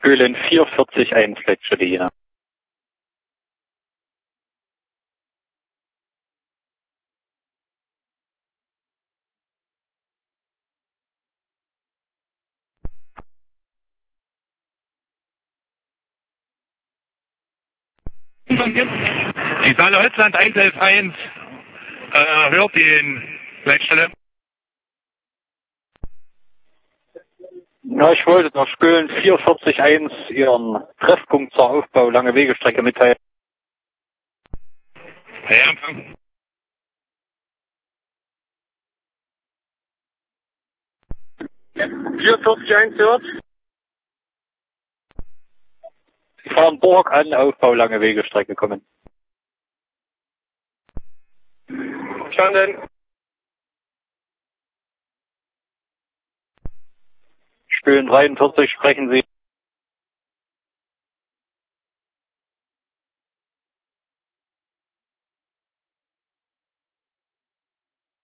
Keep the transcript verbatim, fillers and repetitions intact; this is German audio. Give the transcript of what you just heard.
Höhlen vier vierzig eins, Leitstelle. Die Saale Holzland eins elf eins äh, hört den Leitstelle. Ja, ich wollte nach Höhlen vier vierzig eins Ihren Treffpunkt zur Aufbau lange Wegestrecke mitteilen. Ja, Empfang. vier vierzig eins hört. Sie fahren Burg an, Aufbau lange Wegestrecke kommen. Verstanden. Höhlen dreiundvierzig, sprechen Sie.